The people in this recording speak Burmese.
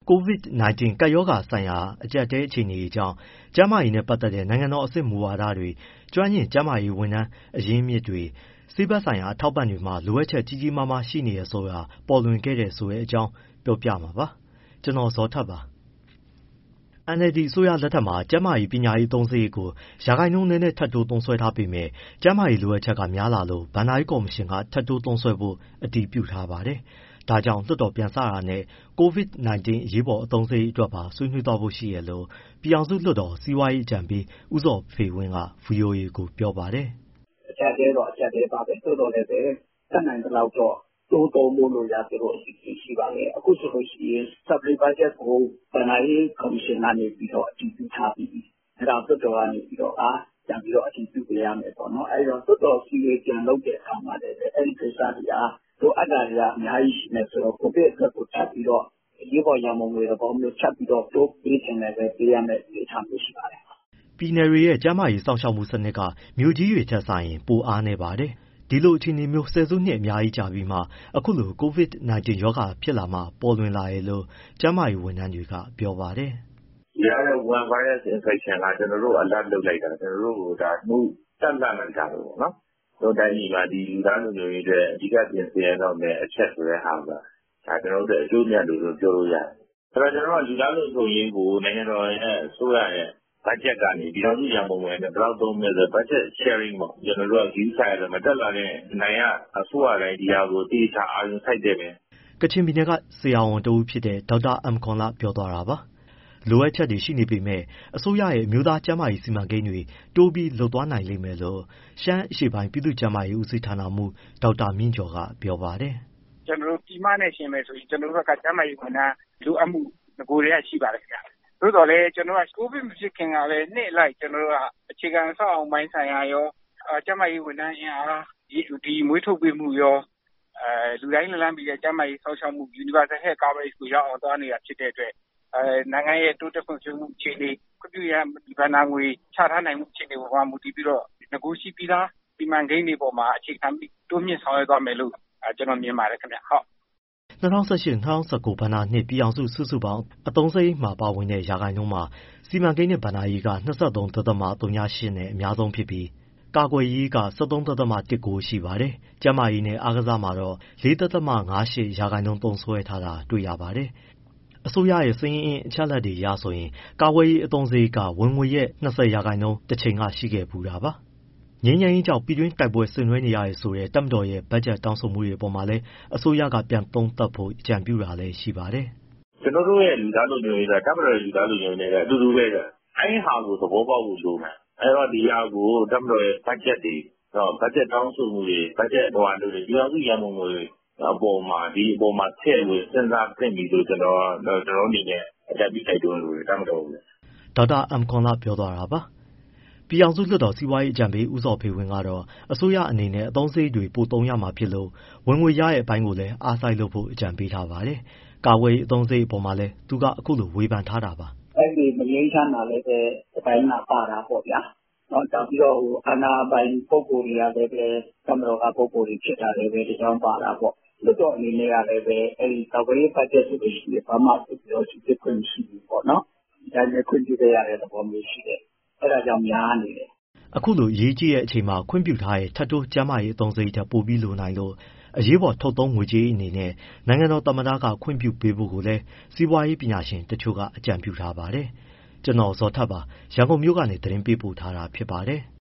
COVID-19 ကပ်ရောဂါဆိုင်ရာအကျပ်အတည်းအခြေအနေကြောင့်ကျန်းမာရေးနဲ့ပတ်သက်တဲ့နိုင်ငံတော်အဆင့်မူဝါဒတွေ၊ကျွမ်းကျင်ကျန်းမာရေးဝန်ထမ်းအရင်းအမြစ်တွေ၊ဆေးဘက်ဆိုင်ရာအထောက်အပံ့တွေမှာလိုအပ်ချက်ကြီးကြီးမားမားရှိနေတယ်ဆိုတာပေါ်လွင်ခဲ့တဲ့ဆိုတဲ့အကြောင်းပြောပြမှာပါ။ ဗွီအိုအေမြန်မာပိုင်းသတင်းထောက် ကိုဇော်ထက်က သတင်းပေးပို့ထားပါတယ်။ NLD အစိုးရလက်ထက်မှာ ကျန်းမာရေးပညာရေးအသုံးစရိတ်ကို ရာခိုင်နှုန်းနည်းနည်းထပ်တိုးသုံးစွဲထားပေမဲ့ ကျန်းမာရေးလိုအပ်ချက်ကများလာလို့ ဘဏ္ဍာရေးကော်မရှင်က ထပ်တိုးသုံးစွဲဖို့ အတည်ပြုထားပါတယ်။ ဒါကြောင့် လွှတ်တော်ပြန်စတာနဲ့ COVID-19 အရေးပေါ်အသုံးစရိတ်အတွက်ပါ ဆွေးနွေးသွားဖို့ရှိတယ်လို့ ပြည်ထောင်စုလွှတ်တော် စီးပွားရေးအကြံပေး ဦးဇော်ဖေဝင်းက ဗွီအိုအေကို ပြောပါတယ်။ “အကျပ်အတည်းတော့ အကျပ်အတည်းပါပဲ။ သို့သော်လည်းပဲ တတ်နိုင်သလောက်တော့ တိုးသုံးဖို့ရခဲ့တဲ့အစီအစဉ်ရှိပါတယ်။ အခုဆိုရင် supply budget ကို ဘဏ္ဍာရေးကော်မရှင်ကနေပြီးတော့ အတည်ပြုထားပြီးပြီ။ အဲဒါလွှတ်တော်ကနေပြီးတော့ ပြန်ပြီးအတည်ပြုပေးရမယ်ပေါ့နော်။ အဲဒီတော့ လွှတ်တော်အစည်းအဝေးပြန်လုပ်တဲ့အခါမှာလည်း အဲဒီကိစ္စတွေက လိုအပ်တာတွေက အများကြီးရှိမယ်ဆိုတော့ COVID အတွက်ကိုထပ်ပြီးတော့ အရေးပေါ်ရန်ပုံငွေသဘောမျိုး ထပ်ပြီးတော့တိုးပေးချင်လည်းပေးရမယ့်အနေအထားမျိုးရှိပါတယ်။ ” ပြည်နယ်တွေရဲ့ ကျန်းမာရေးစောင့်ရှောက်မှုစနစ်က မြို့ကြီးတွေထက်စာရင် ပိုအားနည်းပါတယ်။ ဒီလိုအခြေအနေမျိုး ဆယ်စုနှစ်အများကြီးကြာပြီးမှ အခုလို COVID-19 ရောဂါဖြစ်လာမှပေါ်လွင်လာတယ်လို့ ကျန်းမာရေးဝန်ထမ်းတွေက ပြောပါတယ်။ “ဒီဟာက Wuhan virus infection က ကျနော်တို့ကို alert လုပ်လိုက်တာ။ ကျနော်တို့ကို တပ်လှန့်လိုက်တာပေါ့နော်။ ကျနော်တို့တိုင်းပြည်မှာ လူသားလုံခြုံရေးအတွက် အဓိကပြင်ဆင်ရတော့မယ့်အချက်ဆိုတဲ့ဟာက ကျနော်တို့အတွက် အကျိုးအမြတ်လို့ပြောလို့ရတယ်။ အဲဒီတော့ ကျနော်တို့က လူသားလုံခြုံရေးကို နိုင်ငံတော်ရဲ့အစိုးရရဲ့ ဘက်ဂျက်ကနေ ပြည်ထောင်စုရန်ပုံငွေကနေ ဘယ်လောက်သုံးမလဲဆိုတဲ့ budget sharing ပေါ့။ ကျနော်တို့က ဂရုစိုက်ရတော့မယ်။ တက်လာတဲ့အနိုင်ရအစိုးရတိုင်း ဒီဟာကို သေချာအာရုံစိုက်သင့်တယ်။ ” ကချင်ပြည်နယ်က ဆရာဝန်တဦးဖြစ်တဲ့ ဒေါက်တာ အမ်ကောန်လ ပြောသွားတာပါ။ လိုအပ်ချက်တွေရှိနေပေမဲ့ အစိုးရရဲ့ အမျိုးသားကျန်းမာရေးစီမံကိန်းတွေ တိုးပြီးလုပ်သွားနိုင်လိမ့်မယ်လို့ ရှမ်းအရှေ့ပိုင်း ပြည်သူ့ကျန်းမာရေးဦးစီးဌာနမှူး ဒေါက်တာမြင့်ကျော်က ပြောပါတယ်။ “ကျနော်တို့ ပြည်မနဲ့ယှဉ်မယ်ဆိုရင် ကျနော်တို့ဘက်က ကျန်းမာရေးဝန်ထမ်းလိုအပ်မှု နဂိုကတည်းကရှိပါတယ်ခင်ဗျ။ သို့သော်လည်း COVID မဖြစ်ခင်ကလည်း နှစ်အလိုက် အခြေခံအဆောက်အအုံပိုင်းဆိုင်ရာရော၊ ကျန်းမာရေးဝန်ထမ်းအင်အား မွေးထုတ်ပေးမှုရော လူတိုင်းလက်လှမ်းမီတဲ့ ကျန်းမာရေးစောင့်ရှောက်မှု universal health coverage ကိုရောက်အောင်သွားနေတာဖြစ်တဲ့အတွက် နိုင်ငံရဲ့တိုးတက်ဖွံ့ဖြိုးမှုအခြေအနေ၊ ခွင့်ပြုအင်အားဘဏ္ဍာငွေချထားနိုင်မှုအခြေအနေပေါ်မှာ မူတည်ပြီးတော့ နဂိုရှိပြီးသားစီမံကိန်းတွေပေါ်မှာ အခြေခံပြီး တိုးမြှင့်ဆောင်ရွက်သွားမယ်လို့ ကျနော်မြင်ပါတယ်ခင်ဗျ။” ၂၀၁၈-၂၀၁၉ ဘဏ္ဍာနှစ် ပြည်ထောင်စုစုစုပေါင်း အသုံးစရိတ်မှာပါဝင်တဲ့ရာခိုင်နှုန်းမှာ စီမံကိန်းနဲ့ဘဏ္ဍာရေးက ၂၃.၀၈ နဲ့ အများဆုံးဖြစ်ပြီး ကာကွယ်ရေးက ၁၃.၁၉ ရှိပါတယ်။ ကျန်းမာရေးနဲ့ အားကစားမှာတော့ ၄.၅၈ ရာခိုင်နှုန်းသုံးစွဲထားတာတွေ့ရပါတယ်။ အစိုးရရဲ့ စာရင်းအင်းအချက်အလက်တွေအရဆိုရင် ကာကွယ်ရေးအသုံးစရိတ်က ဝင်ငွေရဲ့ ၂၀ ရာခိုင်နှုန်း တချိန်ကရှိခဲ့ဖူးတာပါ။ ငြိမ်းချမ်းရေးကြောင့် ပြည်တွင်းတိုက်ပွဲဆင်နွှဲနေရတယ်ဆိုတဲ့ တပ်မတော်ရဲ့ ဘက်ဂျက်တောင်းဆိုမှုတွေအပေါ်မှာလည်း အစိုးရက ပြန်သုံးသပ်ဖို့ အကြံပြုတာလည်းရှိပါတယ်။ “ကျနော်တို့ရဲ့ လူသားလုံခြုံရေးက တပ်မတော်ရဲ့ လူသားလုံခြုံရေးနဲ့အတူတူပဲဗျ။ အဲဒီဟာကို သဘောပေါက်ဖို့လိုမယ်။ အဲဒီတော့ ဒီဟာကို တပ်မတော်ရဲ့ ဘက်ဂျက်တွေ၊ ဘက်ဂျက်တောင်းဆိုမှုတွေ၊ ပြည်ထောင်စုရန်ပုံငွေအပေါ်မှာ ထည့်ပြီးစဉ်းစားသင့်ပြီလို့ ကျနော်တို့အနေနဲ့ အကြံပြုတိုက်တွန်းလိုတယ် တပ်မတော်ကိုလည်း။ ” ဒေါက်တာအမ်ကောန်လ ပြောသွားတာပါ။ ပြည်ထောင်စုလွှတ်တော် စီးပွားရေးအကြံပေး ဦးဇော်ဖေဝင်းကတော့ အစိုးရအနေနဲ့ အသုံးစရိတ်တွေ ပိုသုံးရမှာဖြစ်လို့ ဝင်ငွေရတဲ့အပိုင်းကိုလည်း အားစိုက်လုပ်ဖို့ အကြံပေးထားပါတယ်။ ကာကွယ်ရေးအသုံးစရိတ်အပေါ်မှာလည်း သူကအခုလိုဝေဖန်ထားတာပါ။ “တိုင်းပြည်မငြိမ်းချမ်းတာလည်း တပိုင်းမှာပါတာပေါ့ဗျာ။ နောက်ပြီးတော့ အာဏာပိုင်ပုဂ္ဂိုလ်တွေကလည်း တပ်မတော်က ပုဂ္ဂိုလ်တွေဖြစ်တာလည်း တကြောင်းပါတာပေါ့။ လွှတ်တော်အနေနဲ့ကလည်း ကာကွယ်ရေးဘက်ဂျက်ဆိုရင် ဘာမှစိစစ်ခွင့်မရှိဘူးပေါ့နော်။ ဒီတိုင်းပဲခွင့်ပြုခဲ့ရတဲ့သဘောမျိုးရှိတယ်။ အဲဒါကြောင့်များနေတယ်။ ” အခုလိုအရေးကြီးတဲ့အချိန်မှာ ခွင့်ပြုထားတဲ့ ထပ်တိုးကျန်းမာရေးအသုံးစရိတ်ထက်ပိုပြီးလိုနိုင်လို့ အရေးပေါ်ထုတ်သုံးငွေကြေးအနေနဲ့ နိုင်ငံတော်သမ္မတက ခွင့်ပြုပေးဖို့လည်း စီးပွားရေးပညာရှင်တချို့က အကြံပြုထားပါတယ်။ ကျနော် ဇော်ထက်ပါ ရန်ကုန်မြို့ကနေ သတင်းပေးပို့ထားတာဖြစ်ပါတယ်။